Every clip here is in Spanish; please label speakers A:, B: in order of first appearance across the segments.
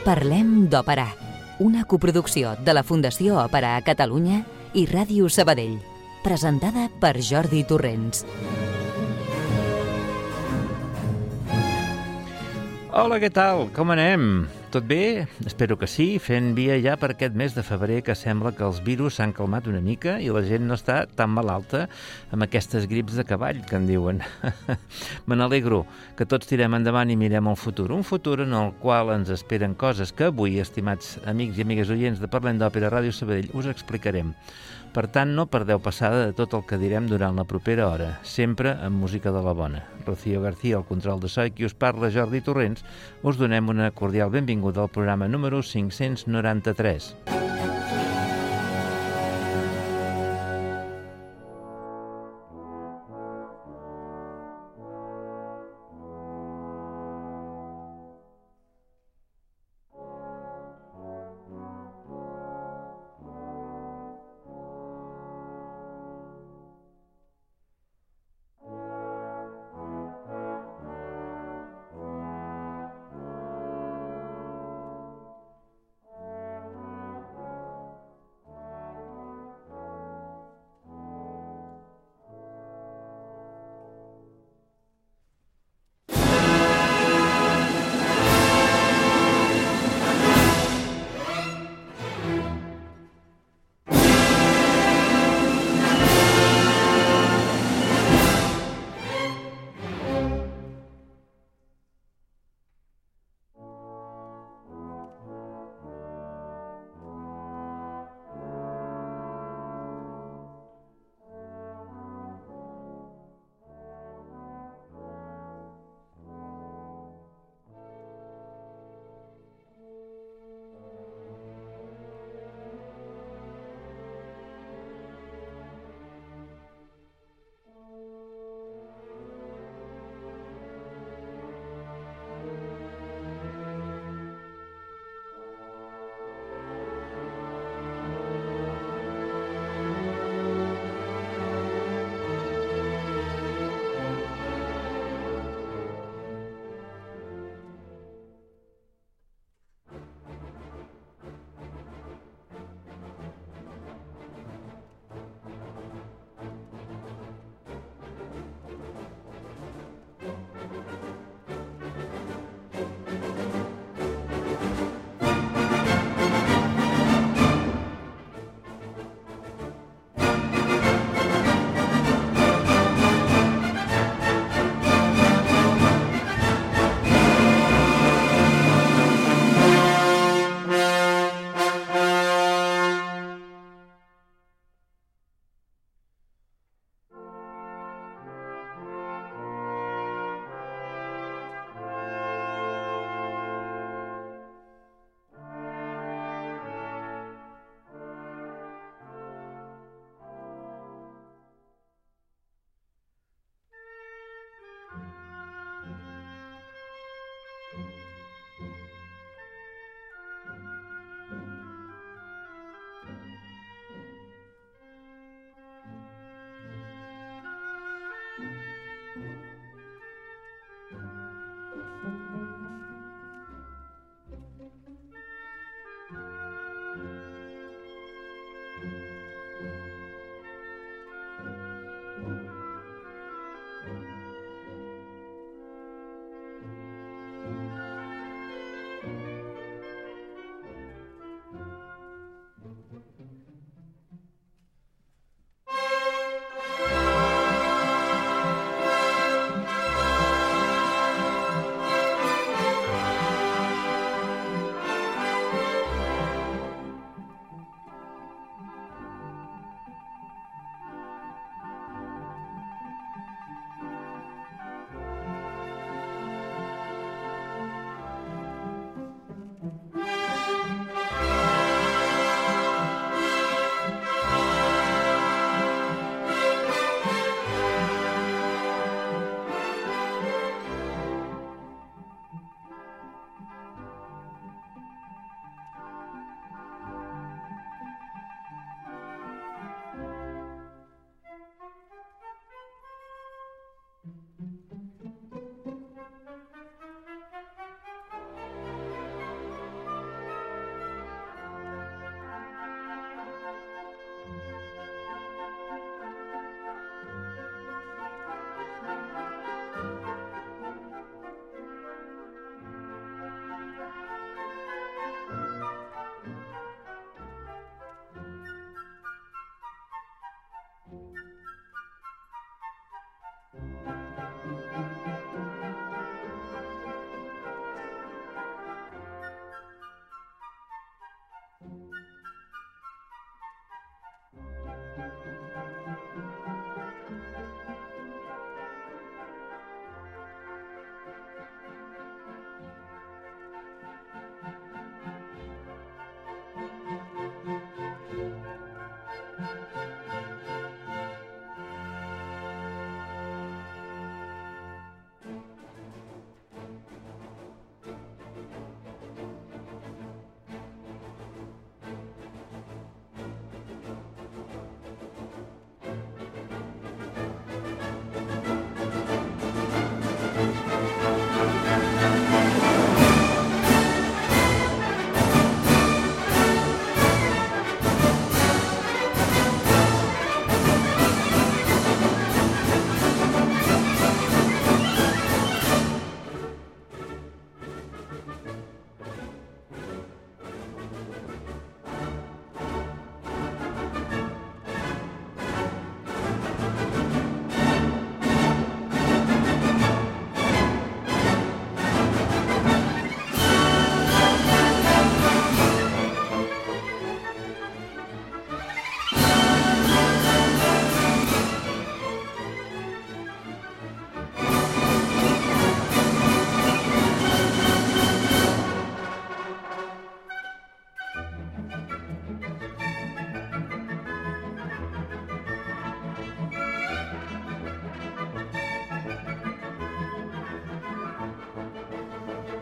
A: Parlem d'Òpera, una coproducció de la Fundació Òpera a Catalunya i Ràdio Sabadell, presentada per Jordi Torrents.
B: Hola, què tal? Com anem? Tot bé? Espero que sí, fent via ja per aquest mes de febrer que sembla que els virus s'han calmat una mica i la gent no està tan malalta amb aquestes grips de cavall que en diuen. Me n'alegro que tots tirem endavant i mirem el futur. Un futur en el qual ens esperen coses que avui, estimats amics i amigues oients de Parlem d'Òpera Ràdio Sabadell, us explicarem. Per tant, no perdeu passada de tot el que direm durant la propera hora, sempre amb música de la bona. Rocío García, al control de so, i qui us parla, Jordi Torrents, us donem una cordial benvinguda al programa número 593.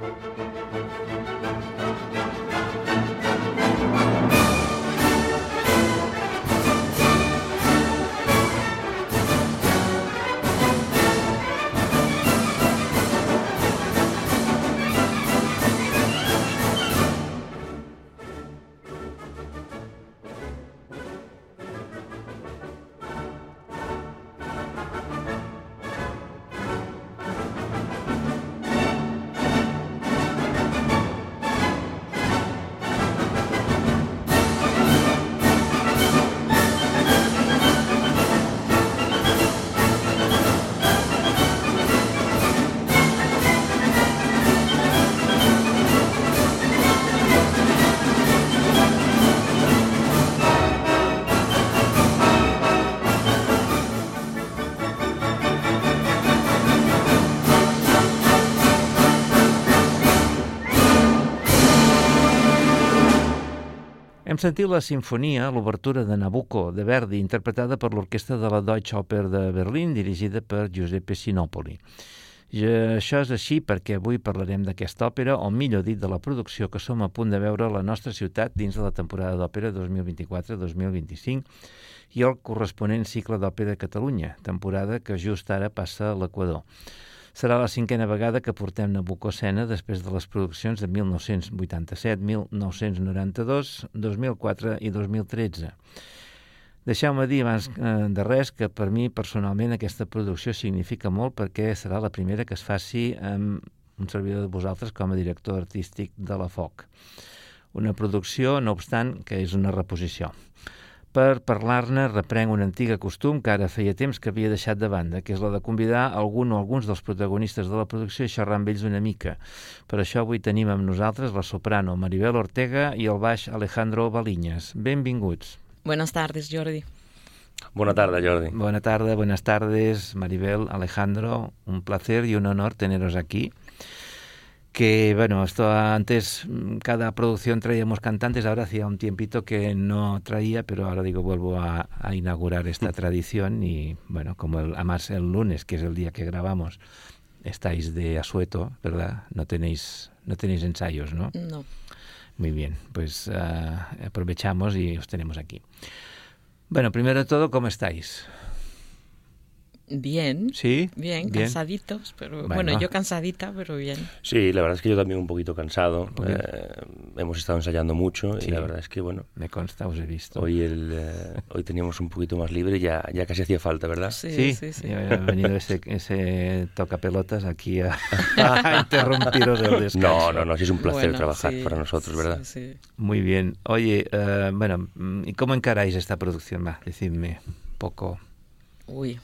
B: Hem sentit la sinfonia, l'obertura de Nabucco, de Verdi, interpretada per l'orquestra de la Deutsche Oper de Berlín, dirigida per Giuseppe Sinopoli. Això és així perquè avui parlarem d'aquesta òpera, o millor dit, de la producció que som a punt de veure a la nostra ciutat dins de la temporada d'òpera 2024-2025 i el corresponent cicle d'òpera de Catalunya, temporada que just ara passa a l'Equador. Serà la 5a vegada que portem Nabucco a escena després de les produccions de 1987, 1992, 2004 i 2013. Deixeu-me dir abans de res que per mi personalment aquesta producció significa molt perquè serà la primera que es faci amb un servidor de vosaltres com a director artístic de la FOC. Una producció, no obstant, que és una reposició. Per parlar-ne reprenc un antic costum que ara feia temps que havia deixat de banda, que és la de convidar algun o alguns dels protagonistes de la producció a xerrar amb ells una mica. Per això avui tenim amb nosaltres la soprano Maribel Ortega i el baix Alejandro Baliñas. Benvinguts.
C: Buenas tardes, Jordi.
D: Buenas tardes, Jordi.
B: Buenas tardes, Maribel, Alejandro. Un placer y un honor teneros aquí. Que, bueno, esto antes, cada producción traíamos cantantes, ahora hacía un tiempito que no traía, pero ahora digo, vuelvo a inaugurar esta tradición y, bueno, como además el lunes, que es el día que grabamos, estáis de asueto, ¿verdad? No tenéis ensayos, ¿no?
C: No.
B: Muy bien, pues aprovechamos y os tenemos aquí. Bueno, primero de todo, ¿cómo estáis?
C: Bien.
B: ¿Sí?
C: Bien, cansaditos, pero bueno, yo cansadita, pero bien.
D: Sí, la verdad es que yo también un poquito cansado. Hemos estado ensayando mucho y la verdad es que, bueno...
B: Me consta, os he visto.
D: Hoy teníamos un poquito más libre, ya casi hacía falta, ¿verdad?
C: Sí.
B: Ha venido ese tocapelotas aquí a interrumpiros el descanso.
D: No, sí es un placer trabajar para nosotros, ¿verdad?
C: Sí.
B: Muy bien. Oye, bueno, ¿y cómo encaráis esta producción? Va, decidme un poco.
C: Uy.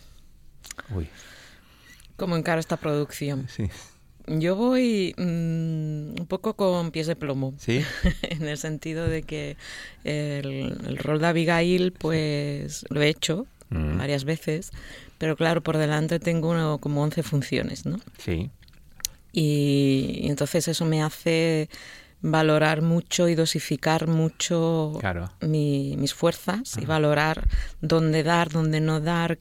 C: ¿Cómo encaro esta producción?
B: Sí.
C: Yo voy un poco con pies de plomo.
B: ¿Sí?
C: En el sentido de que el rol de Abigail, pues lo he hecho varias veces, pero claro, por delante tengo como 11 funciones, ¿no?
B: Sí.
C: Y entonces eso me hace valorar mucho y dosificar mucho mis fuerzas y valorar dónde dar, dónde no dar,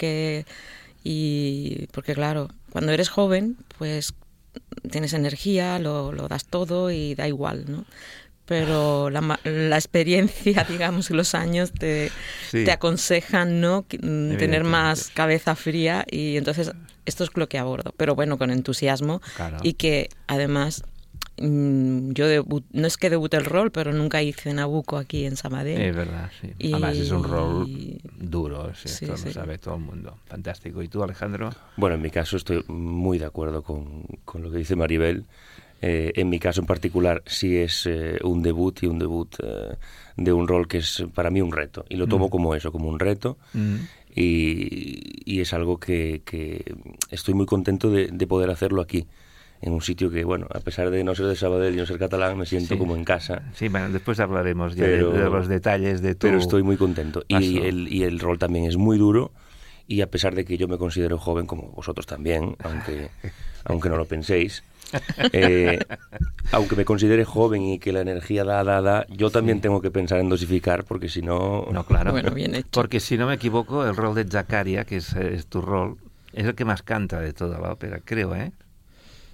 C: y porque claro, cuando eres joven, pues tienes energía, lo das todo y da igual, ¿no? Pero la experiencia, digamos, y los años te aconsejan, ¿no? Tener más cabeza fría, y entonces esto es lo que abordo, pero bueno, con entusiasmo, y que además yo no es que debute el rol, pero nunca hice Nabucco aquí en Sabadell.
B: Es verdad, sí. Además es un rol duro, esto lo sabe todo el mundo. Fantástico. ¿Y tú, Alejandro?
D: Bueno, en mi caso estoy muy de acuerdo con lo que dice Maribel. En mi caso en particular sí es un debut de un rol que es para mí un reto, y lo tomo como eso, como un reto, y es algo que estoy muy contento de poder hacerlo aquí, en un sitio que, bueno, a pesar de no ser de Sabadell y no ser catalán, me siento como en casa.
B: Sí, bueno, después hablaremos ya de los detalles de tu...
D: Pero estoy muy contento. Y el rol también es muy duro, y a pesar de que yo me considero joven, como vosotros también, aunque no lo penséis, aunque me considere joven y que la energía da, yo también tengo que pensar en dosificar, porque si no...
B: No, claro.
C: Bueno, bien hecho.
B: Porque si no me equivoco, el rol de Zaccaria, que es tu rol, es el que más canta de toda la ópera, creo, ¿eh?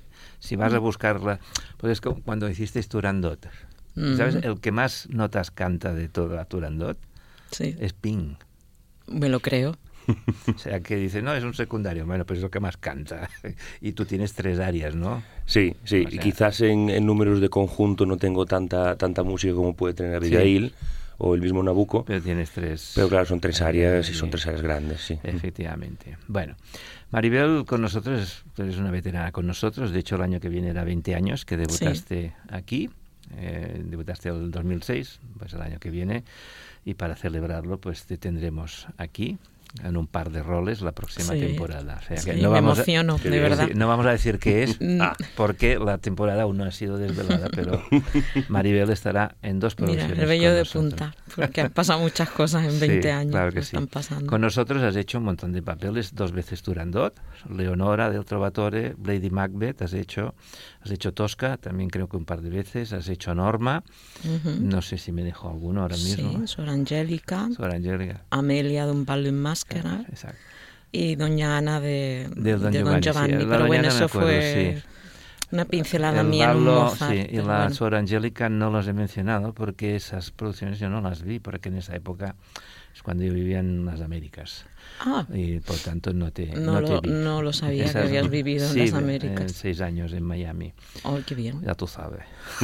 B: Si vas a buscarla, pues cuando hiciste Turandot, ¿sabes? El que más notas canta de toda Turandot es Ping.
C: Me lo creo.
B: O sea, que dice, no, es un secundario. Bueno, pues es lo que más canta. Y tú tienes 3 áreas, ¿no?
D: Sí. O sea, quizás en números de conjunto no tengo tanta música como puede tener Abigail o el mismo Nabucco.
B: Pero tienes 3.
D: Pero claro, son 3 áreas y son 3 áreas grandes, sí.
B: Efectivamente. Bueno, Maribel con nosotros, es una veterana con nosotros. De hecho, el año que viene era 20 años que debutaste aquí. Debutaste el 2006, pues el año que viene. Y para celebrarlo, pues te tendremos aquí en un par de roles la próxima temporada. O sea, que no
C: me emociono, de verdad.
B: No vamos a decir qué es, porque la temporada aún no ha sido desvelada, pero Maribel estará en 2 producciones.
C: Mira, el vello de punta, porque han pasado muchas cosas en 20 años.
B: Claro que
C: están pasando.
B: Con nosotros has hecho un montón de papeles, 2 veces Turandot, Leonora del Trovatore, Lady Macbeth, has hecho Tosca, también creo que un par de veces, has hecho Norma, no sé si me dejo alguno ahora mismo.
C: Sí, Sor Angélica, Amelia de un palo en máscara,
B: exacto.
C: Y Doña Ana de
B: Don Giovanni.
C: Sí, pero bueno, eso fue una pincelada mía en un Mozart.
B: Sí, y la Sor Angélica no los he mencionado porque esas producciones yo no las vi, porque en esa época es cuando yo vivía en las Américas. Y por tanto no te vi.
C: No lo sabía que habías vivido en las Américas.
B: 6 años en Miami.
C: ¡Ay, qué bien!
B: Ya tú sabes.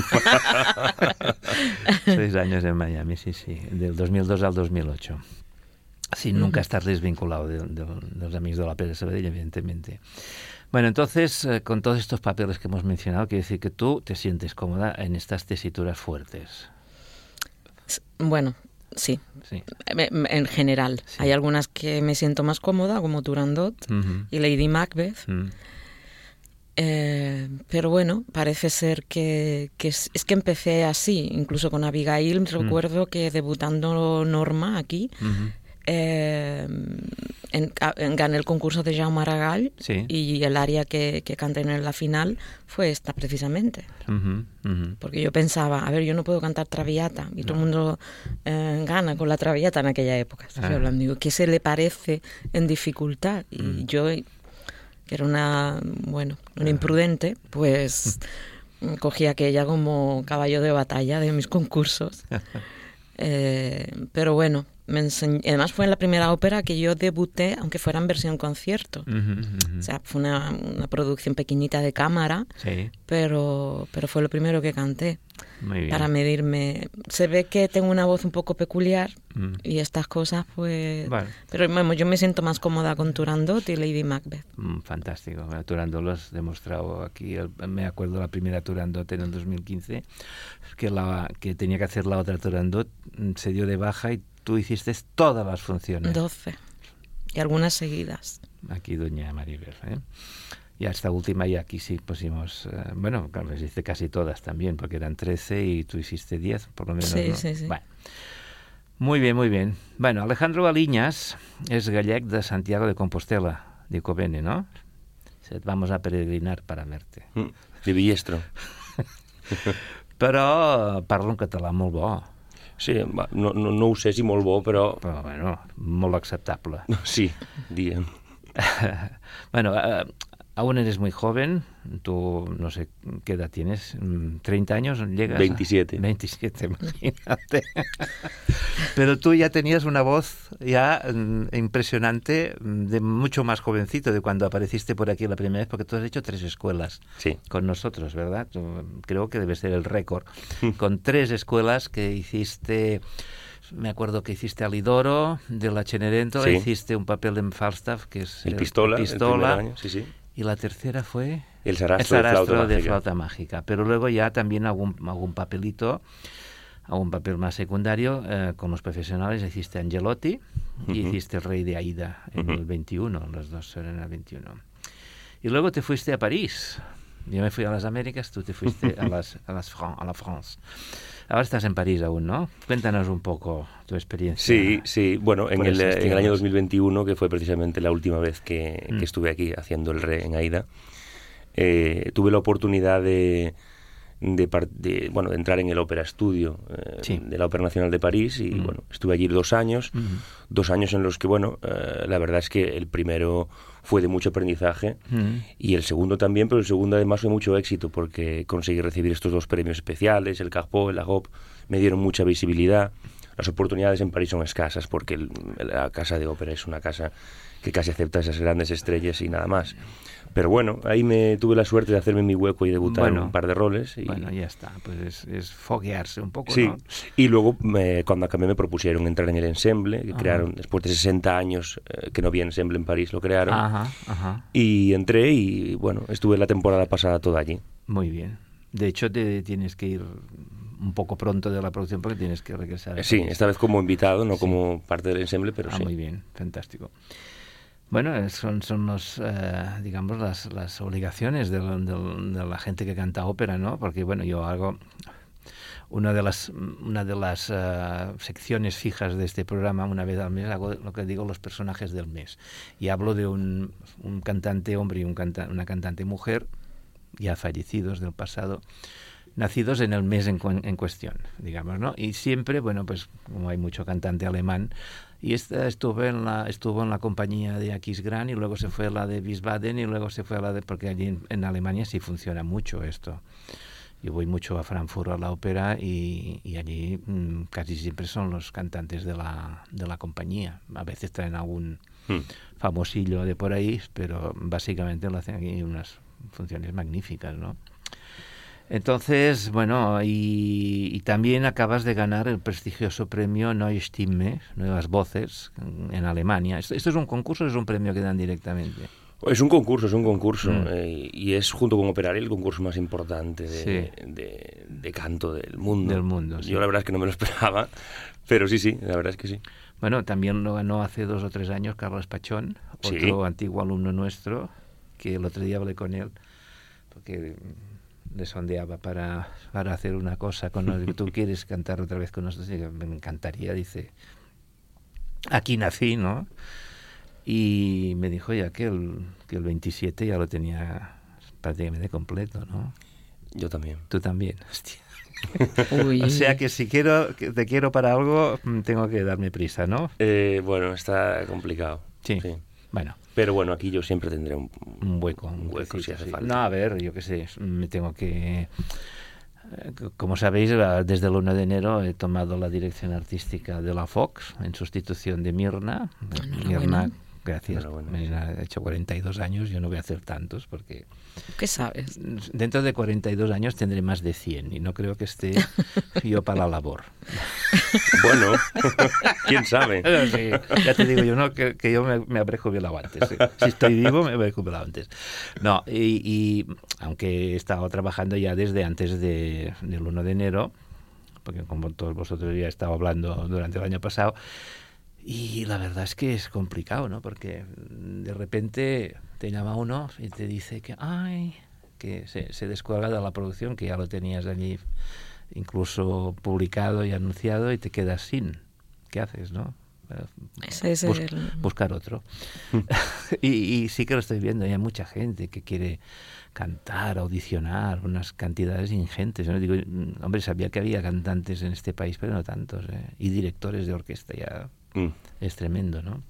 B: 6 años en Miami, sí. Del 2002 al 2008. Sin nunca estar desvinculado de los amigos de la Ópera de Sabadell, evidentemente. Bueno, entonces, con todos estos papeles que hemos mencionado, quiere decir que tú te sientes cómoda en estas tesituras fuertes.
C: Bueno, sí. En general. Sí. Hay algunas que me siento más cómoda, como Turandot y Lady Macbeth. Pero bueno, parece ser que es que empecé así, incluso con Abigail. Recuerdo que debutando Norma aquí, gané el concurso de Jaume Maragall y el aria que canté en la final fue esta precisamente. Porque yo pensaba, a ver, yo no puedo cantar Traviata y todo el mundo gana con la Traviata en aquella época. Estoy hablando, digo, ¿qué se le parece en dificultad? Y yo, que era una imprudente, pues cogí aquella como caballo de batalla de mis concursos. Pero bueno, además fue la primera ópera que yo debuté, aunque fuera en versión concierto. O sea, fue una producción pequeñita de cámara, pero fue lo primero que canté.
B: Muy bien.
C: Para medirme. Se ve que tengo una voz un poco peculiar y estas cosas, pues... Bueno. Pero bueno, yo me siento más cómoda con Turandot y Lady Macbeth.
B: Fantástico. Bueno, Turandot lo has demostrado aquí. Me acuerdo la primera Turandot en el 2015, que tenía que hacer la otra Turandot, se dio de baja y tú hiciste todas las funciones.
C: 12. Y algunas seguidas.
B: Aquí doña Maribel, Y esta última y aquí sí pusimos, bueno, claro, hiciste casi todas también, porque eran 13 y tú hiciste 10, por lo menos.
C: Sí,
B: ¿no?
C: sí.
B: Bueno, muy bien, muy bien. Bueno, Alejandro Aliñas es gallec de Santiago de Compostela, de Covene, ¿no? Vamos a peregrinar para verte.
D: De Villestro.
B: Però parla un català molt bo.
D: Sí, no ho sé si molt bo, però
B: bueno, molt acceptable.
D: Sí, diguem.
B: Bueno, aún eres muy joven, tú no sé qué edad tienes, 30 años, llegas
D: 27.
B: 27, imagínate. Pero tú ya tenías una voz ya impresionante, de mucho más jovencito de cuando apareciste por aquí la primera vez, porque tú has hecho 3 escuelas con nosotros, ¿verdad? Creo que debe ser el récord. Con 3 escuelas que hiciste... Me acuerdo que hiciste Alidoro, de la Cenerentola, hiciste un papel en Falstaff, que es
D: el Pistola. El primer año, sí.
B: Y la tercera fue...
D: El Sarastro
B: de Flauta Mágica. Pero luego ya también algún papelito, algún papel más secundario, con los profesionales hiciste Angelotti y hiciste El Rey de Aida en el 21, los dos eran en el 21. Y luego te fuiste a París. Yo me fui a las Américas, tú te fuiste a la France. Ahora estás en París aún, ¿no? Cuéntanos un poco tu experiencia. Sí. Bueno, en el año 2021, que fue precisamente la última vez que estuve aquí haciendo el Re en Aida, tuve la oportunidad de
D: de entrar en el Ópera Estudio de la Ópera Nacional de París y bueno, estuve allí 2 años, 2 años en los que bueno, la verdad es que el primero fue de mucho aprendizaje y el segundo también, pero el segundo además fue mucho éxito porque conseguí recibir estos 2 premios especiales, el Carpeaux, el Lagope, me dieron mucha visibilidad. Las oportunidades en París son escasas porque la casa de ópera es una casa que casi acepta esas grandes estrellas y nada más. Pero bueno, ahí tuve la suerte de hacerme mi hueco y debutar en un par de roles. Y...
B: Bueno, ya está, pues es foguearse un poco,
D: sí.
B: ¿no?
D: Y luego, cuando acabé, me propusieron entrar en el ensemble, que crearon, después de 60 años que no había ensemble en París, lo crearon. Y entré y, bueno, estuve la temporada pasada toda allí.
B: Muy bien. De hecho, te tienes que ir un poco pronto de la producción porque tienes que regresar.
D: Sí, esta vez como invitado, no como parte del ensemble, pero sí.
B: Muy bien, fantástico. Bueno, son los, digamos, las obligaciones de la gente que canta ópera, ¿no? Porque, bueno, yo hago una de las secciones fijas de este programa, una vez al mes, hago lo que digo los personajes del mes. Y hablo de un cantante hombre y una cantante mujer, ya fallecidos del pasado, nacidos en el mes en cuestión, digamos, ¿no? Y siempre, bueno, pues como hay mucho cantante alemán, y estuvo en la compañía de Aquisgrán y luego se fue a la de Wiesbaden y luego se fue a la de... Porque allí en Alemania sí funciona mucho esto. Yo voy mucho a Frankfurt a la ópera y allí casi siempre son los cantantes de la compañía. A veces traen algún famosillo de por ahí, pero básicamente lo hacen aquí unas funciones magníficas, ¿no? Entonces, bueno, y también acabas de ganar el prestigioso premio Neue Stimme, Nuevas Voces, en Alemania. ¿Esto es un concurso o es un premio que dan directamente?
D: Es un concurso. Y es, junto con Operaria, el concurso más importante de canto del mundo.
B: Del mundo, sí.
D: Yo la verdad es que no me lo esperaba, pero sí, la verdad es que sí.
B: Bueno, también lo ganó hace 2 o 3 años Carlos Pachón, otro antiguo alumno nuestro, que el otro día hablé con él, porque... le sondeaba para hacer una cosa con nosotros. ¿Tú quieres cantar otra vez con nosotros? Y me encantaría, dice. Aquí nací, ¿no? Y me dijo ya que el 27 ya lo tenía prácticamente completo, ¿no?
D: Yo también.
B: Tú también, hostia. Uy. O sea que si te quiero para algo, tengo que darme prisa, ¿no?
D: Bueno, está complicado.
B: Sí. Bueno.
D: Pero bueno, aquí yo siempre tendré un
B: hueco
D: si hace falta.
B: No, a ver, yo qué sé, me tengo que... Como sabéis, desde el 1 de enero he tomado la dirección artística de la Fox en sustitución de Mirna. Mirna, gracias. Me ha hecho 42 años, yo no voy a hacer tantos porque...
C: ¿Qué sabes?
B: Dentro de 42 años tendré más de 100 y no creo que esté yo para la labor.
D: Bueno, quién sabe.
B: Sí, ya te digo yo, ¿no? que yo me habré jubilado antes. ¿Sí? Si estoy vivo, me habré jubilado antes. No, y aunque he estado trabajando ya desde antes del 1 de enero, porque como todos vosotros ya he estado hablando durante el año pasado, y la verdad es que es complicado, ¿no? Porque de repente te llama uno y te dice que se descuelga de la producción, que ya lo tenías allí incluso publicado y anunciado y te quedas sin. ¿Qué haces, no? Buscar otro. y sí que lo estoy viendo, hay mucha gente que quiere cantar, audicionar, unas cantidades ingentes. Yo digo, hombre, sabía que había cantantes en este país, pero no tantos, y directores de orquesta, ya es tremendo, ¿no?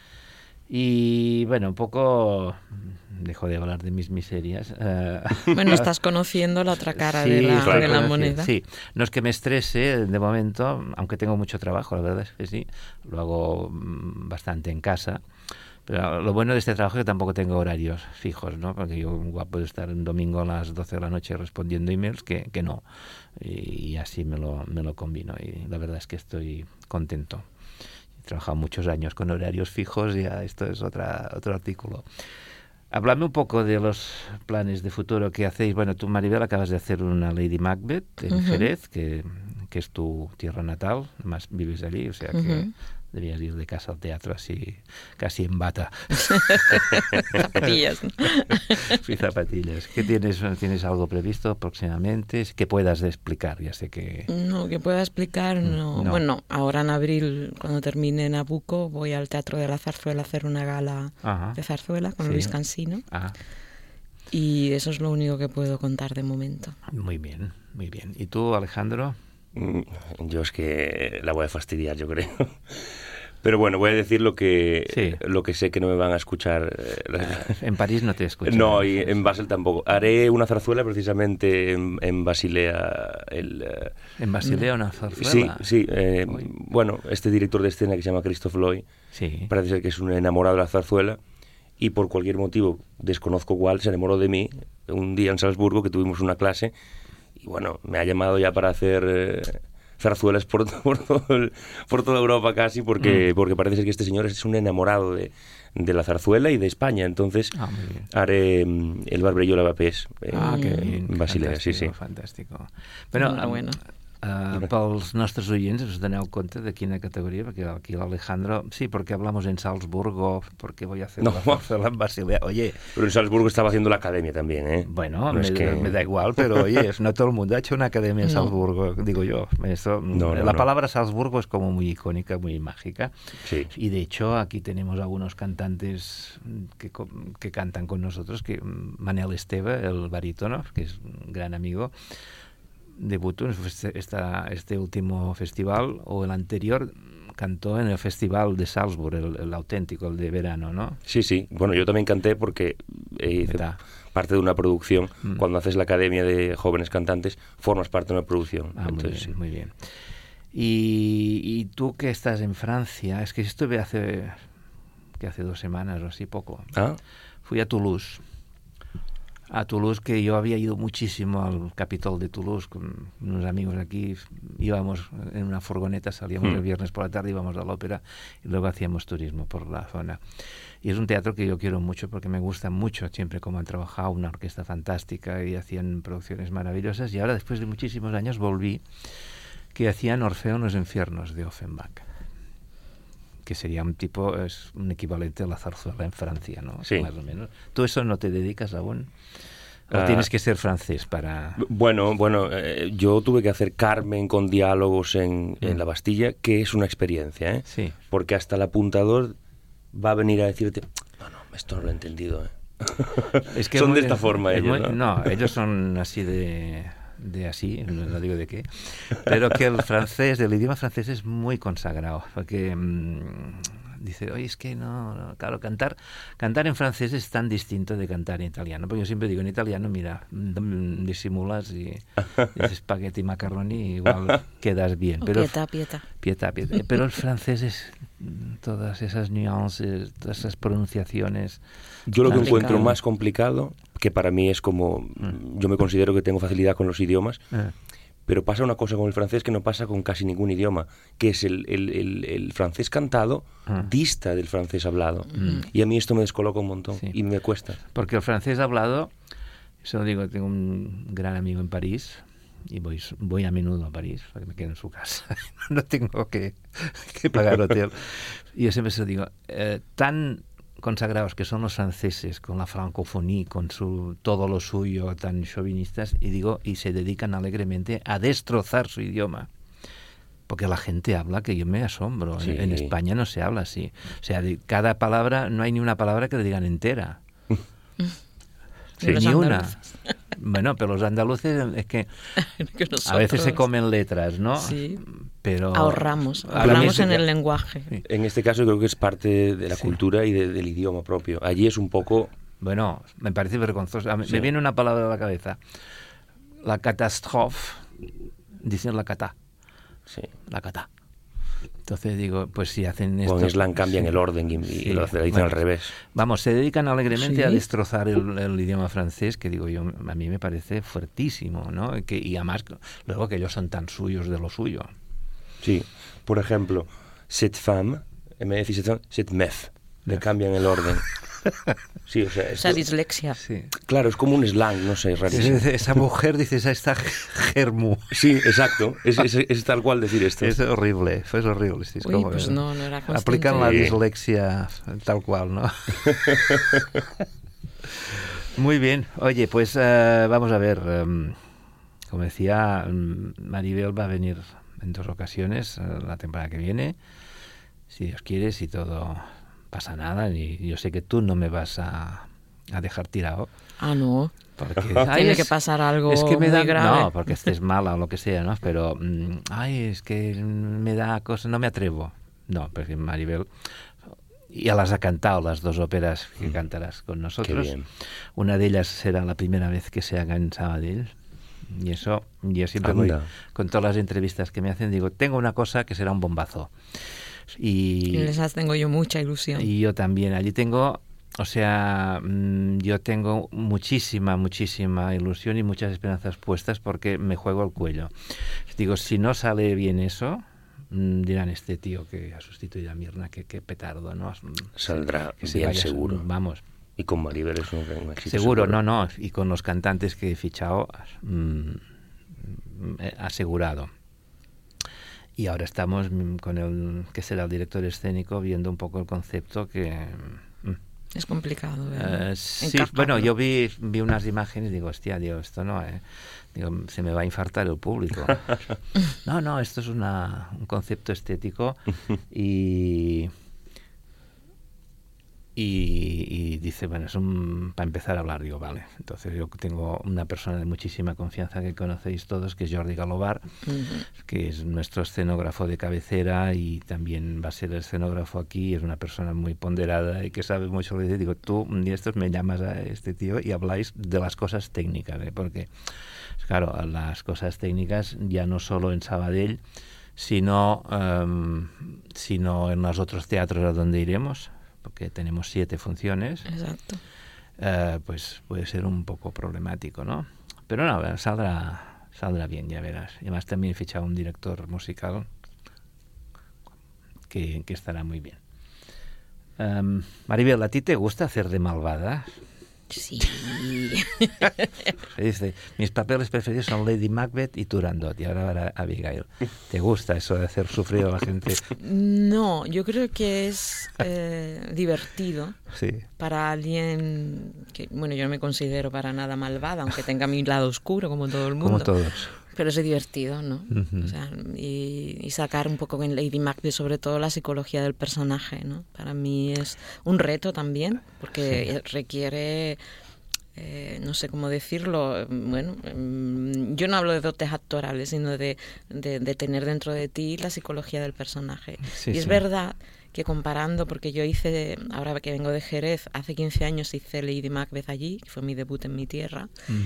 B: Y bueno, un poco dejo de hablar de mis miserias.
C: Bueno, estás conociendo la otra cara de la moneda.
B: Sí, no es que me estrese de momento, aunque tengo mucho trabajo, la verdad es que sí, lo hago bastante en casa. Pero lo bueno de este trabajo es que tampoco tengo horarios fijos, ¿no? Porque yo puedo estar un domingo a las 12 de la noche respondiendo emails que no. Y así me lo combino. Y la verdad es que estoy contento. He trabajado muchos años con horarios fijos, ya esto es otro artículo. Háblame un poco de los planes de futuro que hacéis. Bueno, tú, Maribel, acabas de hacer una Lady Macbeth en Jerez, que es tu tierra natal, además vives allí, o sea que debías ir de casa al teatro así, casi en bata.
C: Zapatillas.
B: Sí, zapatillas. ¿Qué tienes algo previsto próximamente? Que puedas explicar, ya sé que...
C: No, que pueda explicar, no. Bueno, ahora en abril, cuando termine Nabucco, voy al Teatro de la Zarzuela a hacer una gala de zarzuela con Luis Cansino. Y eso es lo único que puedo contar de momento.
B: Muy bien, muy bien. ¿Y tú, Alejandro?
D: Yo es que la voy a fastidiar, yo creo. Pero bueno, voy a decir lo que sé que no me van a escuchar.
B: En París no te escuchan.
D: No, y en Basel tampoco. Haré una zarzuela precisamente en Basilea.
B: ¿En Basilea una zarzuela?
D: Sí. Bueno, este director de escena que se llama Christophe Loy, parece ser que es un enamorado de la zarzuela y por cualquier motivo, desconozco cuál, se enamoró de mí un día en Salzburgo que tuvimos una clase y bueno, me ha llamado ya para hacer... zarzuelas por toda Europa casi, porque parece ser que este señor es un enamorado de la zarzuela y de España. Entonces haré el Barbrelló la Bapés en Basilea.
B: Fantástico. Bueno, pels nostres oients us doneu compte de quina categoria, perquè aquí l'Alejandro, sí, porque hablamos en Salzburgo, porque voy a hacer la zarzuela en Basilea. Oye,
D: pero en Salzburgo estaba haciendo la academia también, ¿eh?
B: Bueno, no me da igual, pero oye, no todo el mundo ha hecho una academia en Salzburgo, digo yo. La palabra Salzburgo es como muy icónica, muy mágica.
D: Sí.
B: Y de hecho aquí tenemos algunos cantantes que cantan con nosotros, que Manel Esteve, el barítono, que es un gran amigo, debutó en este último festival, o el anterior cantó en el festival de Salzburg, el auténtico, el de verano, ¿no?
D: Sí. Bueno, yo también canté porque hice parte de una producción. Cuando haces la Academia de Jóvenes Cantantes, formas parte de una producción. Entonces,
B: muy bien. Y tú que estás en Francia, es que estuve hace 2 semanas o así, poco. Fui a Toulouse, que yo había ido muchísimo al Capitol de Toulouse con unos amigos aquí. Íbamos en una furgoneta, salíamos el viernes por la tarde, íbamos a la ópera y luego hacíamos turismo por la zona. Y es un teatro que yo quiero mucho porque me gusta mucho siempre cómo han trabajado, una orquesta fantástica y hacían producciones maravillosas. Y ahora, después de muchísimos años, volví, que hacían Orfeo en los infiernos de Offenbach, que sería es un equivalente a la zarzuela en Francia, ¿no?
D: Sí.
B: Más o menos. ¿Tú eso no te dedicas aún? ¿O tienes que ser francés para...?
D: Bueno, yo tuve que hacer Carmen con diálogos en la Bastilla, que es una experiencia, ¿eh?
B: Sí.
D: Porque hasta el apuntador va a venir a decirte, no, esto no lo he entendido, ¿eh?
B: Es que
D: son de esta forma ellos, ¿no?
B: No, ellos son así de así, no digo de qué, pero que el idioma francés es muy consagrado, porque dice, oye, es que no, claro, cantar en francés es tan distinto de cantar en italiano, porque yo siempre digo, en italiano, mira, disimulas y dices spaghetti, macaroni, igual quedas bien. Pero pieta. Pero el francés es todas esas nuances, todas esas pronunciaciones.
D: Yo lo que encuentro más complicado, que para mí es como, yo me considero que tengo facilidad con los idiomas, pero pasa una cosa con el francés que no pasa con casi ningún idioma, que es el francés cantado dista del francés hablado. Y a mí esto me descoloca un montón y me cuesta.
B: Porque el francés hablado, eso lo digo, tengo un gran amigo en París y voy a menudo a París, porque me quedo en su casa. No tengo que pagar hotel. Y yo siempre se lo digo, tan consagrados que son los franceses con la francofonía, con todo lo suyo, tan chauvinistas, y se dedican alegremente a destrozar su idioma, porque la gente habla que yo me asombro. Sí. En España no se habla así, o sea, de cada palabra no hay ni una palabra que le digan entera. Ni una. Bueno, pero los andaluces es que a veces se comen letras, ¿no?
C: Sí.
B: Pero
C: ahorramos en el lenguaje.
D: Sí. En este caso creo que es parte de la cultura y del idioma propio. Allí es un poco...
B: Bueno, me parece vergonzoso. Me viene una palabra a la cabeza. La catástrofe. Dicen la catá.
D: Sí.
B: La catá. Entonces digo, pues si hacen esto...
D: Con Slang cambian el orden y lo dicen al revés.
B: Vamos, se dedican alegremente a destrozar el idioma francés, que digo yo, a mí me parece fuertísimo, ¿no? Y además, luego que ellos son tan suyos de lo suyo.
D: Sí, por ejemplo, cette femme, en vez de decir cette meuf, le cambian el orden. Sí, o sea,
C: esa dislexia.
B: Sí.
D: Claro, es como un slang, no sé, rarísimo.
B: Esa mujer dice, esa está germu.
D: Sí, exacto, es tal cual decir esto.
B: Es horrible, fue horrible. Sí,
C: uy, como, pues no era consciente.
B: Aplican la dislexia tal cual, ¿no? Muy bien, oye, pues vamos a ver, como decía, Maribel va a venir en 2 ocasiones la temporada que viene, si Dios quiere, si todo pasa nada, y yo sé que tú no me vas a a dejar tirado.
C: Ah, no.
B: Porque,
C: tiene que pasar algo muy grave.
B: No, porque estés mala o lo que sea, ¿no? Pero, es que me da cosa, no me atrevo. No, porque Maribel ya las ha cantado, las 2 óperas que cantarás con nosotros.
D: Qué bien.
B: Una de ellas será la primera vez que se haga en Sabadell. Y eso, yo siempre voy, con todas las entrevistas que me hacen, digo, tengo una cosa que será un bombazo. Y
C: en esas tengo yo mucha ilusión.
B: Y yo también, allí tengo... O sea, yo tengo muchísima ilusión y muchas esperanzas puestas porque me juego el cuello. Digo, si no sale bien eso, dirán este tío que ha sustituido a Mirna, que petardo, ¿no?
D: Saldrá
B: que
D: bien,
B: vaya,
D: seguro.
B: Vamos.
D: Y con Maribel es un éxito.
B: Seguro, no. Y con los cantantes que he fichado, asegurado. Y ahora estamos con el que será el director escénico viendo un poco el concepto que...
C: Es complicado.
B: Sí, bueno, yo vi unas imágenes y digo, hostia, esto no, digo, se me va a infartar el público. No, esto es un concepto estético y dice, bueno, es para empezar a hablar, digo, vale. Entonces yo tengo una persona de muchísima confianza que conocéis todos, que es Jordi Galobar, que es nuestro escenógrafo de cabecera y también va a ser el escenógrafo aquí. Es una persona muy ponderada y que sabe mucho. Le digo, tú un día estos me llamas a este tío y habláis de las cosas técnicas, porque, claro, las cosas técnicas ya no solo en Sabadell, sino en los otros teatros a donde iremos, porque tenemos 7 funciones.
C: Exacto.
B: Pues puede ser un poco problemático, ¿no? Pero no, saldrá bien, ya verás. Y además también he fichado un director musical que estará muy bien. Maribel, ¿a ti te gusta hacer de malvada?
C: Sí.
B: Se dice, mis papeles preferidos son Lady Macbeth y Turandot, y ahora Abigail. ¿Te gusta eso de hacer sufrir a la gente?
C: No, yo creo que es divertido para alguien que, bueno, yo no me considero para nada malvada, aunque tenga mi lado oscuro, como todo el mundo.
B: Como todos.
C: Pero es divertido, ¿no? O sea, y sacar un poco en Lady Macbeth, sobre todo la psicología del personaje, ¿no? Para mí es un reto también, porque requiere, no sé cómo decirlo, bueno, yo no hablo de dotes actorales, sino de tener dentro de ti la psicología del personaje. Y es verdad que comparando, porque yo hice, ahora que vengo de Jerez, hace 15 años hice Lady Macbeth allí, que fue mi debut en mi tierra,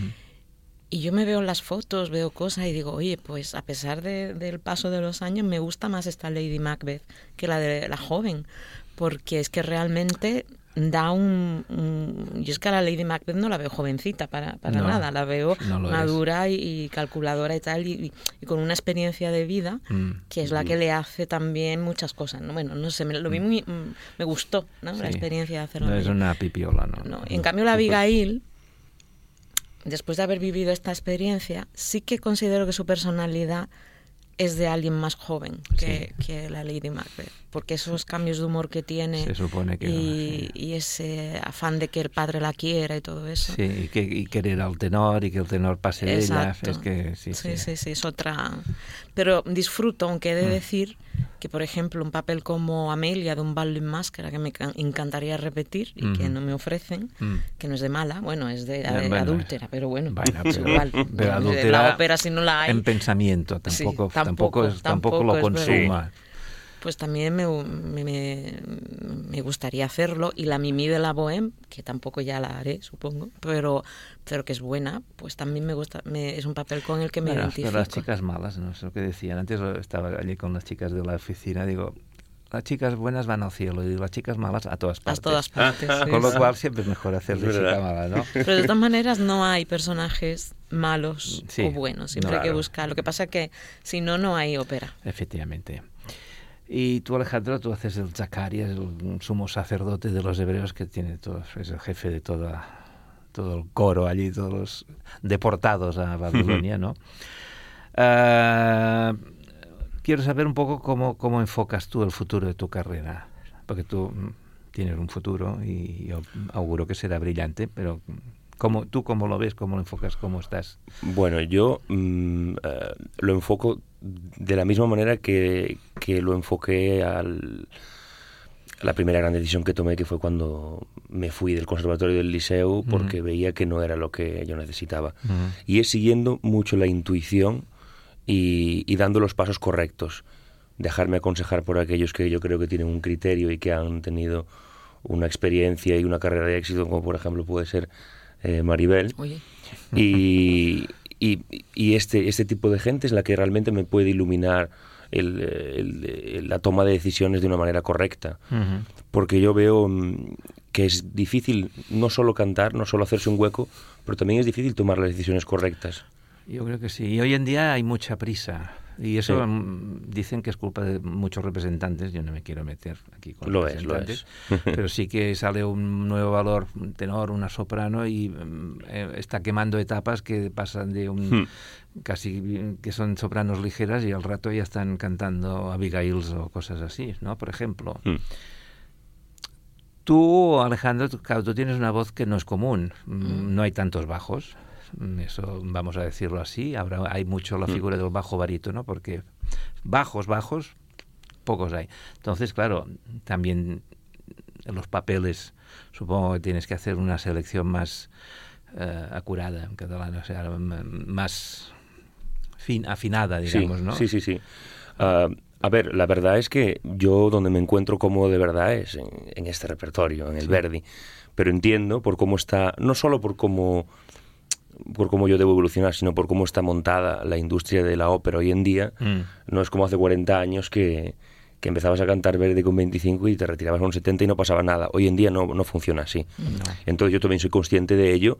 C: y yo me veo en las fotos, veo cosas y digo, oye, pues a pesar del paso de los años, me gusta más esta Lady Macbeth que la de la joven, porque es que realmente da yo es que a la Lady Macbeth no la veo jovencita para nada, la veo madura y calculadora y tal, y con una experiencia de vida que es la que le hace también muchas cosas, ¿no? Bueno, no sé, lo vi me gustó, ¿no? La experiencia de hacerlo.
B: No es una pipiola, ¿no?
C: En cambio la Abigail, después de haber vivido esta experiencia, sí que considero que su personalidad es de alguien más joven que la Lady Macbeth, porque esos cambios de humor que tiene,
B: se supone que
C: y ese afán de que el padre la quiera y todo eso.
B: Sí, y querer al tenor y que el tenor pase de ella. Es que sí,
C: es otra. Pero disfruto, aunque he de decir que, por ejemplo, un papel como Amelia de un Bal en Máscara, que me encantaría repetir y que no me ofrecen, que no es de mala, bueno, es de adúltera, pero bueno, igual.
B: Pero adúltera,
C: la ópera, si no la hay,
B: en pensamiento, tampoco lo consuma.
C: Pues también me gustaría hacerlo, y la Mimi de la Bohème, que tampoco ya la haré, supongo, pero que es buena, pues también me gusta, es un papel con el que me identifico.
B: Pero las chicas malas, no sé lo que decían, antes estaba allí con las chicas de la oficina, digo, las chicas buenas van al cielo, y las chicas malas a todas partes.
C: A todas partes, sí.
B: Con lo cual siempre es mejor hacer de chica mala, ¿no?
C: Pero de todas maneras no hay personajes malos o buenos, siempre hay que buscar. Lo que pasa es que si no hay ópera.
B: Efectivamente. Y tú, Alejandro, tú haces el Zacarías, el sumo sacerdote de los hebreos, que tiene es el jefe de todo el coro allí, todos los deportados a Babilonia, ¿no? Quiero saber un poco cómo enfocas tú el futuro de tu carrera, porque tú tienes un futuro y yo auguro que será brillante, pero ¿tú cómo lo ves, cómo lo enfocas, cómo estás?
D: Bueno, yo lo enfoco de la misma manera que lo enfoqué la primera gran decisión que tomé, que fue cuando me fui del Conservatorio del Liceu, porque veía que no era lo que yo necesitaba. Y es siguiendo mucho la intuición y dando los pasos correctos. Dejarme aconsejar por aquellos que yo creo que tienen un criterio y que han tenido una experiencia y una carrera de éxito, como por ejemplo puede ser Maribel.
C: Oye.
D: Y este tipo de gente es la que realmente me puede iluminar la toma de decisiones de una manera correcta. Porque yo veo que es difícil no solo cantar, no solo hacerse un hueco, pero también es difícil tomar las decisiones correctas.
B: Yo creo que sí. Y hoy en día hay mucha prisa. Y eso dicen que es culpa de muchos representantes. Yo no me quiero meter aquí con representantes. Lo es. Pero sí que sale un nuevo valor, un tenor, una soprano, y está quemando etapas que pasan de casi que son sopranos ligeras y al rato ya están cantando Abigails o cosas así, ¿no? Por ejemplo. Tú, Alejandro, tú tienes una voz que no es común. No hay tantos bajos. Eso vamos a decirlo así. Ahora hay mucho la figura del bajo barítono, porque bajos, pocos hay. Entonces, claro, también en los papeles supongo que tienes que hacer una selección más acurada en catalán, o sea, más afinada, digamos,
D: sí,
B: ¿no?
D: Sí. A ver, la verdad es que yo donde me encuentro cómodo de verdad es en este repertorio, en el Verdi. Pero entiendo por cómo está, no solo por cómo yo debo evolucionar, sino por cómo está montada la industria de la ópera hoy en día. No es como hace 40 años que empezabas a cantar Verdi con 25 y te retirabas con 70 y no pasaba nada. Hoy en día no funciona así. No. Entonces yo también soy consciente de ello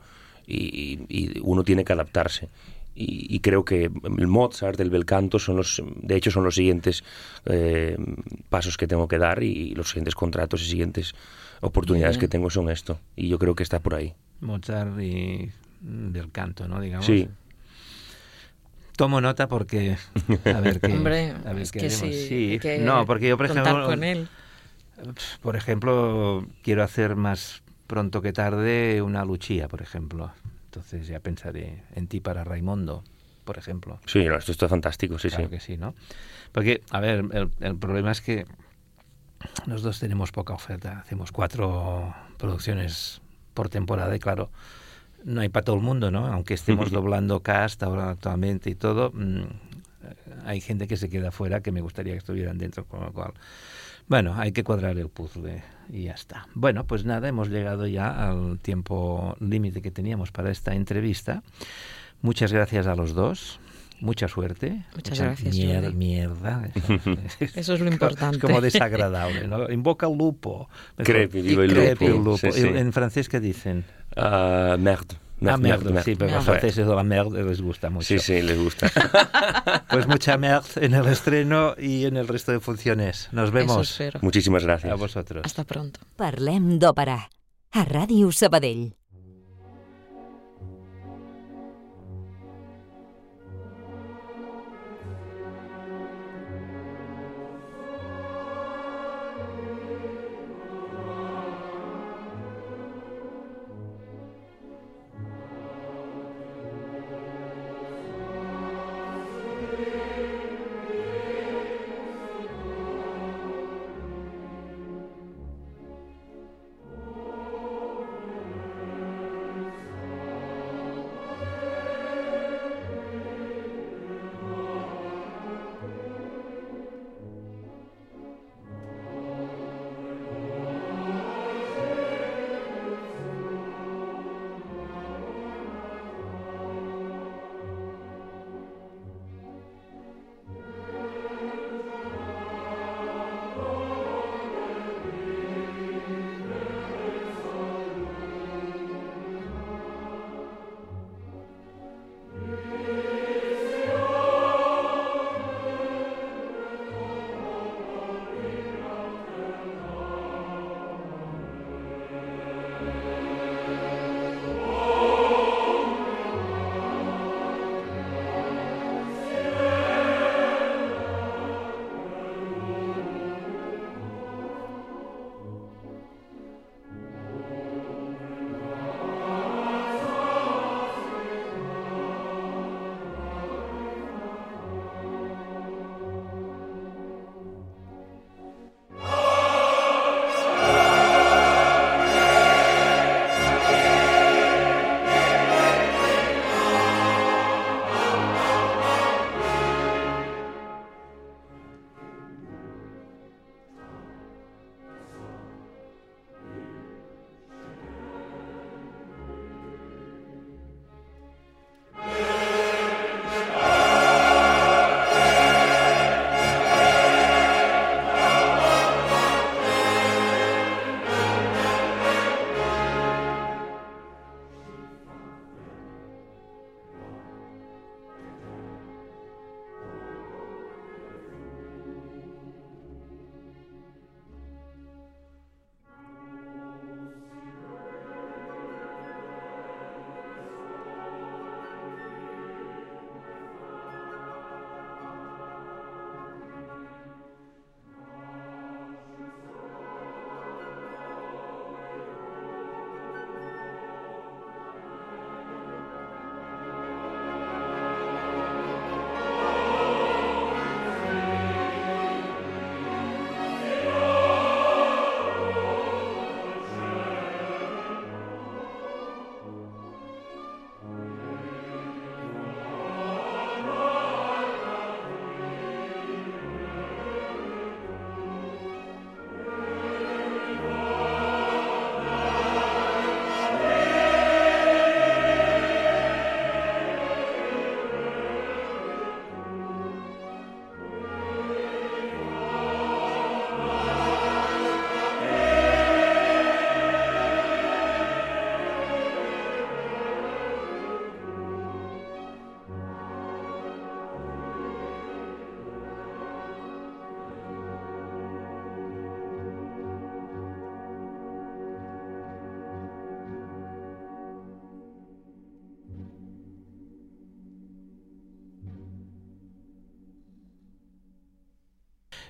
D: y uno tiene que adaptarse. Y creo que el Mozart, el bel canto, son los siguientes pasos que tengo que dar, y los siguientes contratos y siguientes oportunidades que tengo son esto. Y yo creo que está por ahí.
B: Mozart y del canto, ¿no? Digamos.
D: Sí.
B: Tomo nota porque a ver qué.
C: Hombre,
B: a ver
C: es
B: qué
C: que
B: haremos.
C: sí. Que
B: no, porque yo por ejemplo,
C: con él.
B: Por ejemplo, quiero hacer más pronto que tarde una Lucia, por ejemplo. Entonces ya pensaré en ti para Raimondo, por ejemplo.
D: Sí, esto está fantástico, sí,
B: claro que sí, ¿no? Porque, a ver, el problema es que nosotros tenemos poca oferta. Hacemos 4 producciones por temporada y, claro, no hay para todo el mundo, ¿no? Aunque estemos doblando cast ahora actualmente y todo, hay gente que se queda fuera que me gustaría que estuvieran dentro, con lo cual... Bueno, hay que cuadrar el puzzle y ya está. Bueno, pues nada, hemos llegado ya al tiempo límite que teníamos para esta entrevista. Muchas gracias a los dos. Mucha suerte.
C: Muchas gracias.
B: Mierda.
C: Eso es lo importante.
B: Es como desagradable, ¿no? Invoca el lupo.
D: Crepi, viva el lupo.
B: Sí, sí. ¿En francés qué dicen?
D: Merde.
B: Merde, sí, pero a los franceses de la merde les gusta mucho.
D: Sí, les gusta.
B: Pues mucha merde en el estreno y en el resto de funciones. Nos vemos.
C: Eso espero.
D: Muchísimas gracias.
B: A vosotros.
C: Hasta pronto.
A: Parlem d'òpera, a Ràdio Sabadell.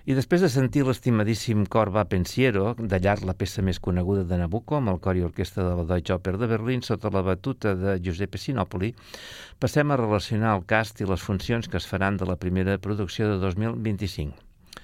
B: I després de sentir l'estimadíssim cor Va Pensiero, de llarg la peça més coneguda de Nabucco, amb el cor i orquestra de la Deutsche Oper de Berlín, sota la batuta de Giuseppe Sinopoli, passem a relacionar el cast i les funcions que es faran de la primera producció de 2025.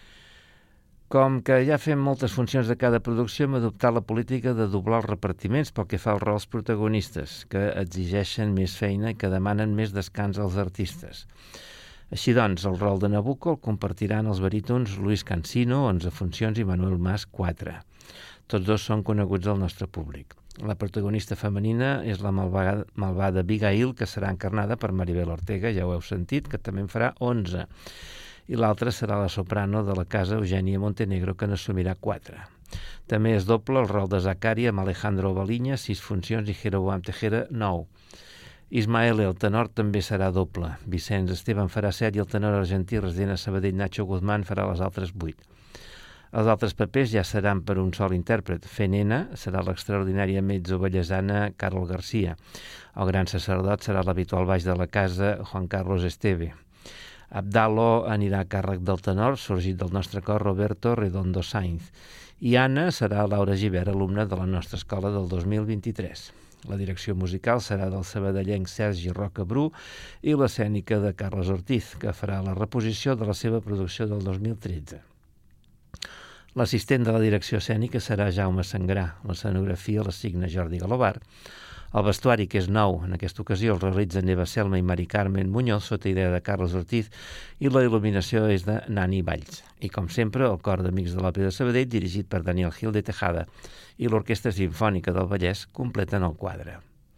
B: Com que ja fem moltes funcions de cada producció, hem adoptat la política de doblar els repartiments pel que fa als rols protagonistes, que exigeixen més feina i que demanen més descans als artistes. Així doncs, el rol de Nabucco el compartiran els barítons Luis Cansino, 11 funcions, i Manuel Mas, 4. Tots dos són coneguts al nostre públic. La protagonista femenina és la malvada Abigail, que serà encarnada per Maribel Ortega, ja ho heu sentit, que també en farà 11. I l'altra serà la soprano de la casa Eugènia Montenegro, que n'assumirà 4. També es doble el rol de Zacari amb Alejandro Baliña, 6 funcions, i Jeroboam Tejera, 9. Ismael, el tenor, també serà doble. Vicenç Esteban farà 7 i el tenor argentí resident a Sabadell, Nacho Guzmán, farà les altres 8. Els altres papers ja seran per un sol intèrpret. Fenena serà l'extraordinària mezzo bellesana Carol García. El gran sacerdot serà l'habitual baix de la casa Juan Carlos Esteve. Abdalo anirà a càrrec del tenor, sorgit del nostre cor Roberto Redondo Sainz. I Anna serà Laura Givert, alumna de la nostra escola del 2023. La direcció musical serà del sabadellenc Sergi Roca Bru i l'escènica de Carles Ortiz, que farà la reposició de la seva producció del 2013. L'assistent de la direcció escènica serà Jaume Sangrà, l'escenografia l'assigna Jordi Galobar, el vestuari, que és nou en aquesta ocasió, el realitzen Eva Selma i Mari Carmen Muñoz, sota idea de Carles Ortiz, i la il·luminació és de Nani Valls. I, com sempre, el cor d'Amics de l'Òpera de Sabadell, dirigit per Daniel Gil de Tejada, i l'Orquestra Simfònica del Vallès completen el quadre.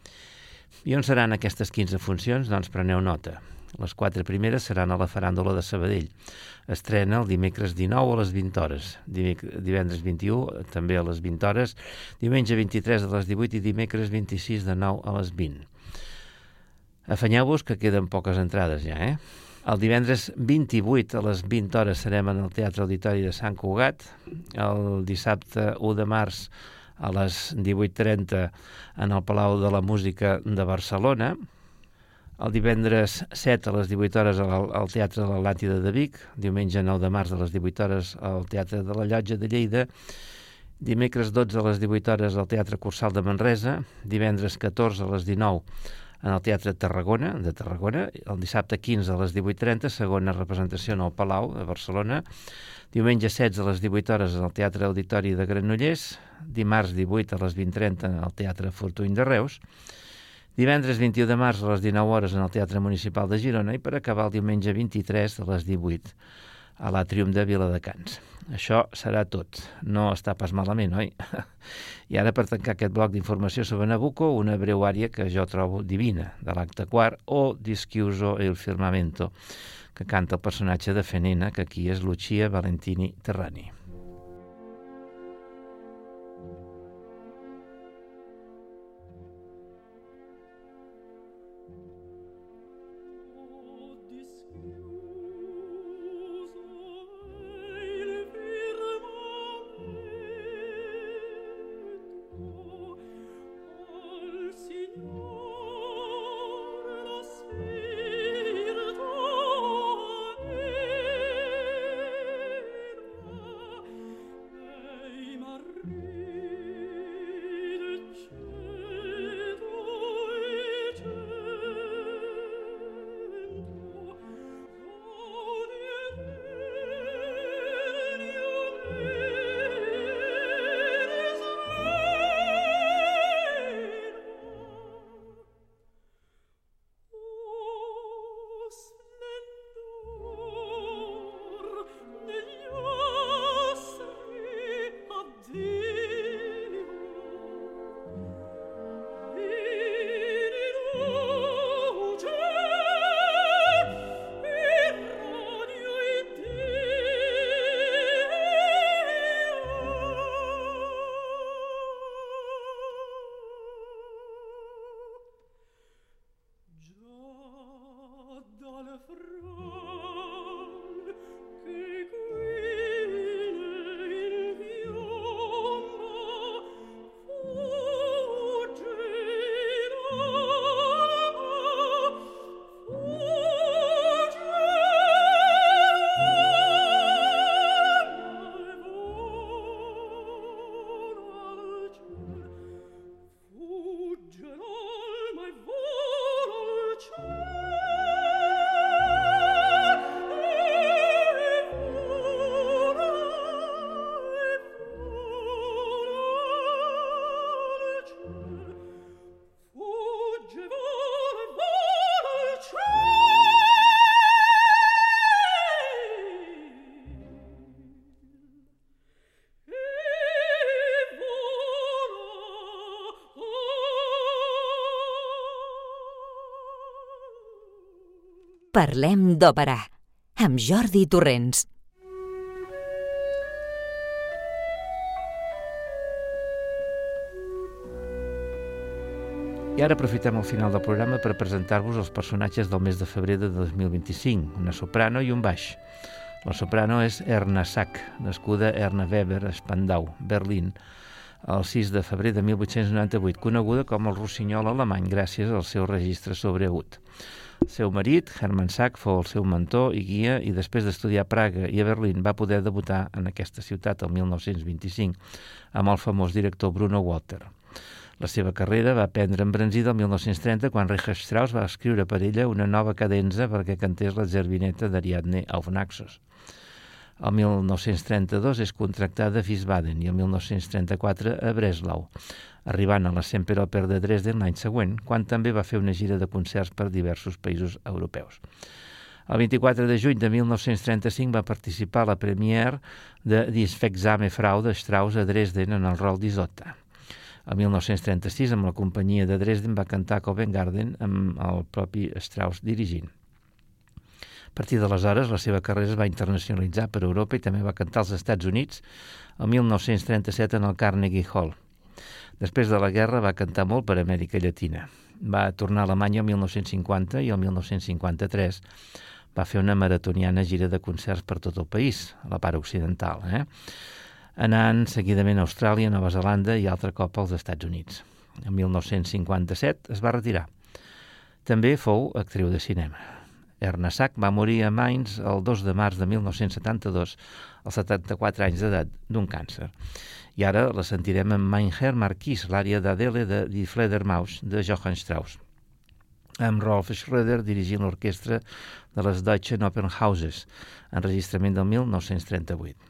B: I on seran aquestes 15 funcions? Doncs preneu nota. Les 4 primeres seran a la Faràndula de Sabadell. Estrena el dimecres 19 a les 20 hores, divendres 21 també a les 20 hores, diumenge 23 a les 18 i dimecres 26 de 9 a les 20. Afanyeu-vos que queden poques entrades ja, El divendres 28 a les 20 hores serem en el Teatre Auditori de Sant Cugat, el dissabte 1 de març a les 18:30 en el Palau de la Música de Barcelona, el divendres 7 a les 18 hores al Teatre de l'Atlàntida de Vic, diumenge 9 de març a les 18 hores al Teatre de la Llotja de Lleida, dimecres 12 a les 18 hores al Teatre Cursal de Manresa, divendres 14 a les 19 en el Teatre Tarragona, el dissabte 15 a les 18:30, segona representació en el Palau de Barcelona, diumenge 16 a les 18 hores al Teatre Auditori de Granollers, dimarts 18 a les 20:30 al Teatre Fortuny de Reus, divendres 21 de març a les 19 hores en el Teatre Municipal de Girona i per acabar el diumenge 23 a les 18 a l'Àtrium de Viladecans. Això serà tot. No està pas malament, oi? I ara, per tancar aquest bloc d'informació sobre Nabucco, una breu ària que jo trobo divina, de l'acte quart, O dischiuso il firmamento, que canta el personatge de Fenena, que aquí és Lucia Valentini Terrani.
A: Parlem d'òpera, amb Jordi Torrents.
B: I ara aprofitem el final del programa per presentar-vos els personatges del mes de febrer de 2025, una soprano i un baix. La soprano és Erna Sack, nascuda Erna Weber a Spandau, Berlín, el 6 de febrer de 1898, coneguda com el rossinyol alemany gràcies al seu registre sobreagut. El seu marit, Hermann Sack, fou el seu mentor i guia i després d'estudiar a Praga i a Berlín va poder debutar en aquesta ciutat el 1925 amb el famós director Bruno Walter. La seva carrera va prendre embranzida el 1930 quan Richard Strauss va escriure per ella una nova cadenza perquè cantés la Zerbinetta d'Ariadne auf Naxos. El 1932 és contractada a Wiesbaden i el 1934 a Breslau, arribant a la Semperoper de Dresden l'any següent, quan també va fer una gira de concerts per diversos països europeus. El 24 de juny de 1935 va participar a la premiere de Die Schweigsame Frau de Strauss a Dresden en el rol d'Isotta. El 1936, amb la companyia de Dresden, va cantar a Covent Garden amb el propi Strauss dirigint. A partir d'aleshores, la seva carrera es va internacionalitzar per Europa i també va cantar als Estats Units el 1937 en el Carnegie Hall. Després de la guerra va cantar molt per Amèrica Llatina. Va tornar a Alemanya el 1950 i el 1953 va fer una maratoniana gira de concerts per tot el país, a la part occidental, anant seguidament a Austràlia, Nova Zelanda i altre cop als Estats Units. En 1957 es va retirar. També fou actriu de cinema. Erna Sack va morir a Mainz el 2 de març de 1972, als 74 anys d'edat, d'un càncer. I ara la sentirem amb Mein Herr Marquis, l'ària d'Adele de Die Fledermaus de Johann Strauss, amb Rolf Schröder dirigint l'orquestra de les Deutschen Opernhauses, enregistrament del 1938.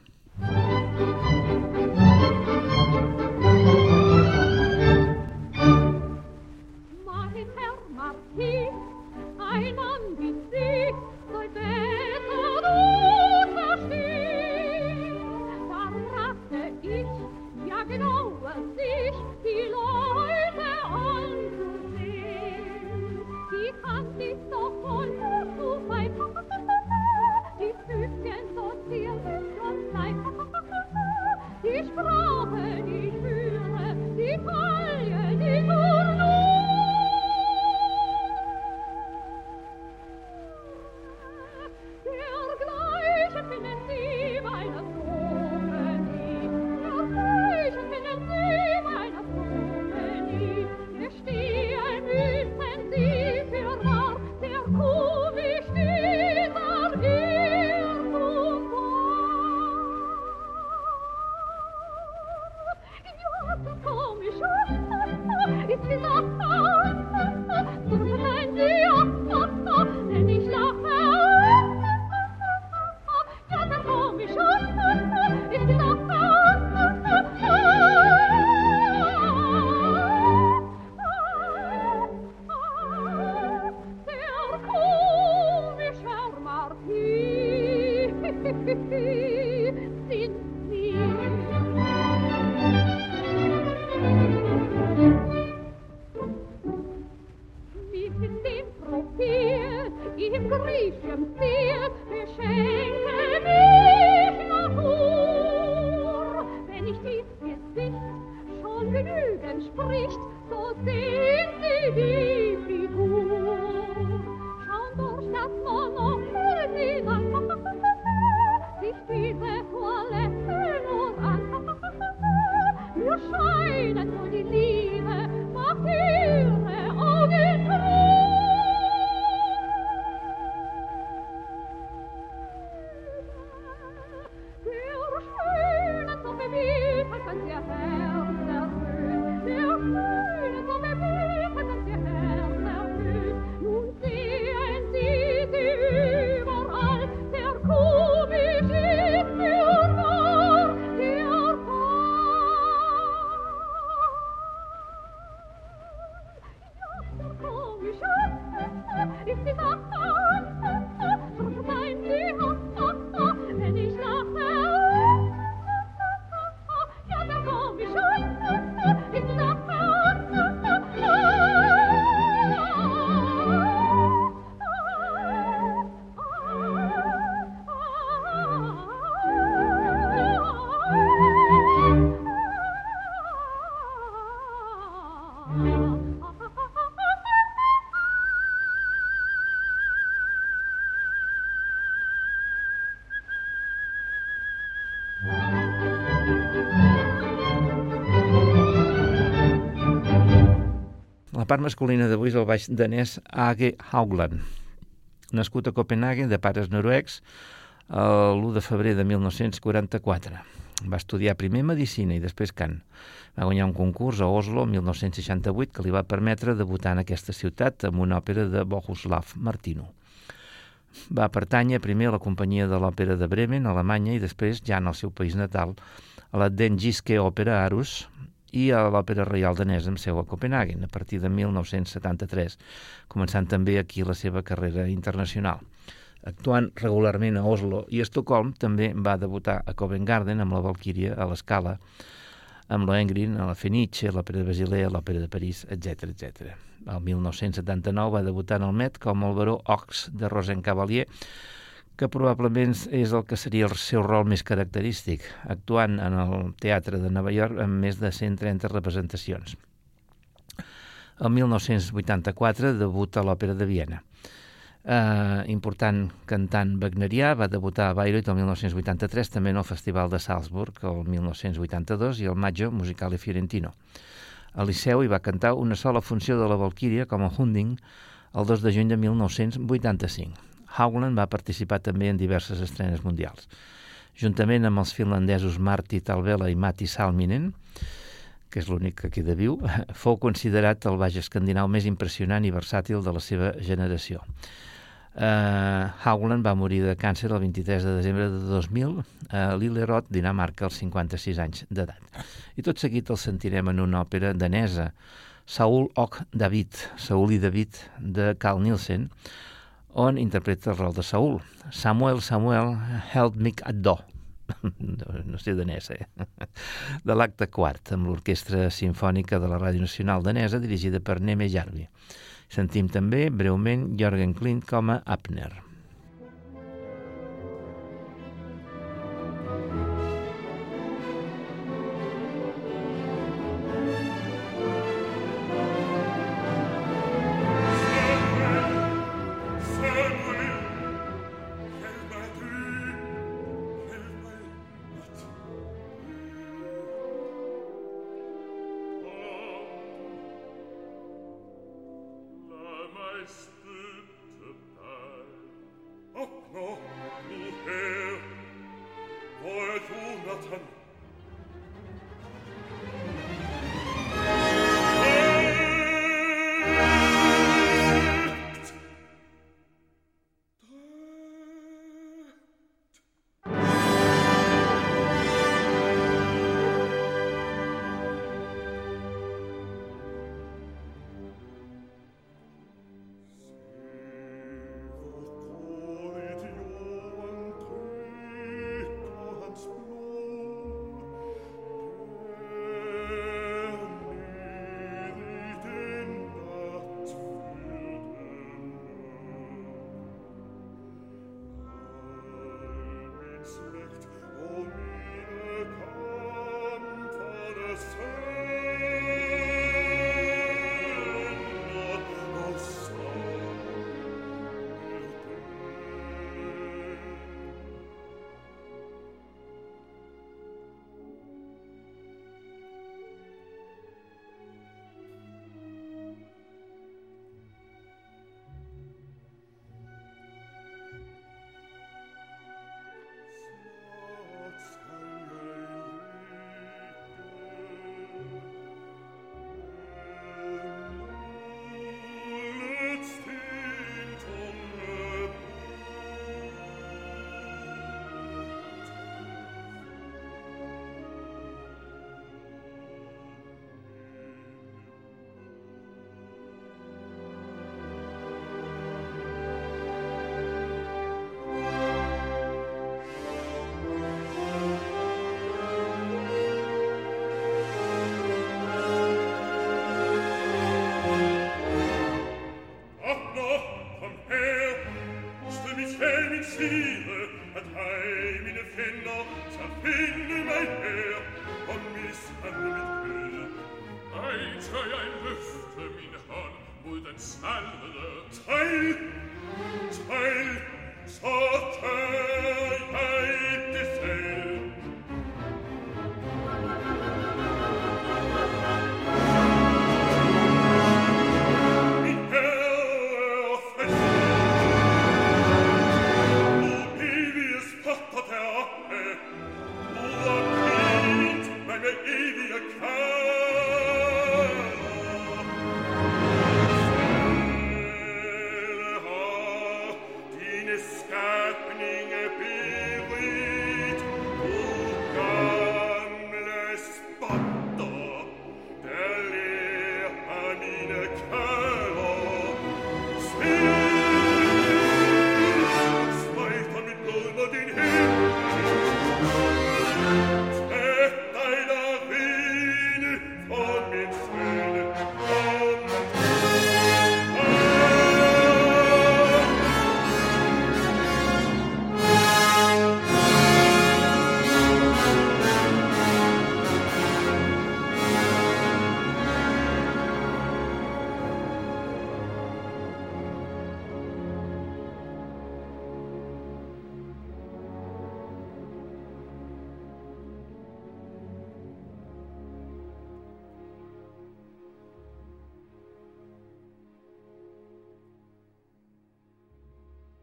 B: La part masculina d'avui és el baix danès Age Haugland, nascut a Copenhague, de pares noruecs, l'1 de febrer de 1944. Va estudiar primer Medicina i després cant. Va guanyar un concurs a Oslo el 1968 que li va permetre debutar en aquesta ciutat amb una òpera de Bohuslav Martinu. Va pertànyer primer a la companyia de l'òpera de Bremen, a Alemanya, i després, ja en el seu país natal, a la Den Jyske Opera Aarhus i a l'Òpera Reial Danesa amb seu a Copenhague, a partir de 1973, començant també aquí la seva carrera internacional. Actuant regularment a Oslo i a Estocolm, també va debutar a Covent Garden amb la Valquíria, a l'Scala, amb l'Ohengrin, a la Fenice, a l'Òpera de Basilea, a l'Òpera de París, etc. etc. El 1979 va debutar en el Met com el baró Ox de Rosencavalier, que probablement és el que seria el seu rol més característic, actuant en el Teatre de Nova York amb més de 130 representacions. El 1984 debuta a l'Òpera de Viena. Important cantant wagnerià, va debutar a Bayreuth el 1983, també en el Festival de Salzburg el 1982 i el Maggio Musicale Fiorentino. Al Liceu hi va cantar una sola funció de la Valquíria com a Hunding el 2 de juny de 1985. Haugland va participar també en diverses estrenes mundials. Juntament amb els finlandesos Martti Talvela i Matti Salminen, que és l'únic que queda viu, fou considerat el baix escandinau més impressionant i versàtil de la seva generació. Haugland va morir de càncer el 23 de desembre de 2000 a Lillerod, Dinamarca, als 56 anys d'edat. I tot seguit el sentirem en una òpera danesa, Saul og David, Saul i David, de Carl Nielsen, on interpreta el rol de Saul. Samuel, Samuel, help me at do. No sé danès, de l'acte quart, amb l'Orquestra Simfònica de la Ràdio Nacional Danesa, dirigida per Neme Jarvi. Sentim també, breument, Jørgen Klint com a Abner.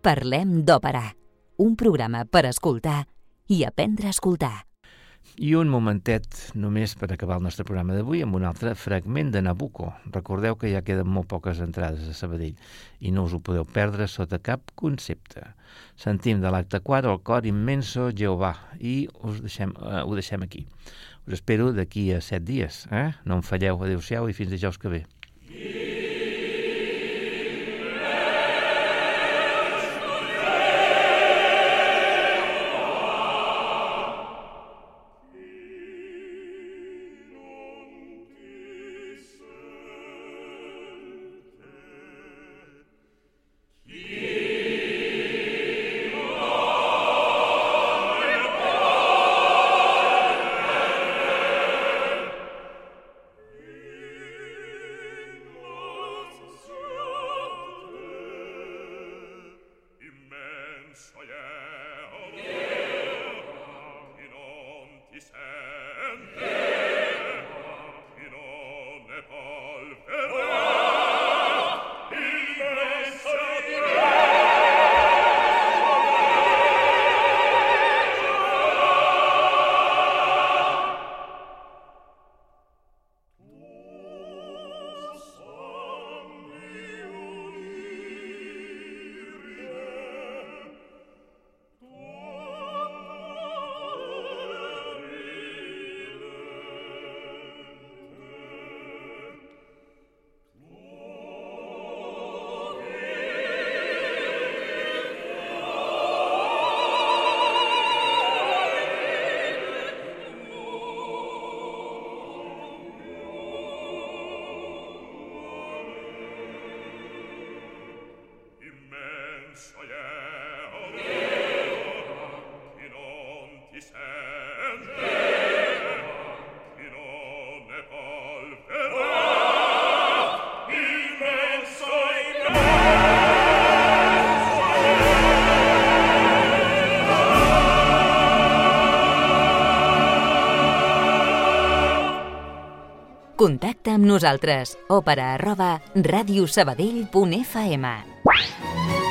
A: Parlem d'òpera, un programa per escoltar i aprendre a escoltar.
B: I un momentet només per acabar el nostre programa d'avui amb un altre fragment de Nabucco. Recordeu que ja queden molt poques entrades a Sabadell i no us ho podeu perdre sota cap concepte. Sentim de l'acte 4 el cor Immenso Jehovà i ho deixem aquí. Us espero d'aquí a 7 dies. No em falleu. Adéu-siau i fins dijous que ve.
A: Contacta amb nosaltres. Òpera@radiosabadell.fm